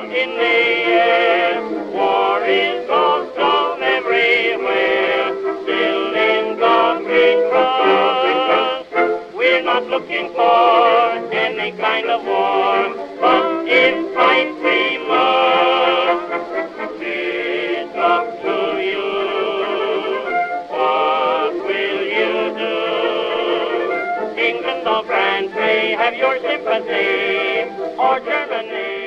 in the air. War is ghost of everywhere. Still in God we trust. We're not looking for any kind of war, but if fight we must, it's up to you. What will you do? England or France may have your sympathy, or Germany.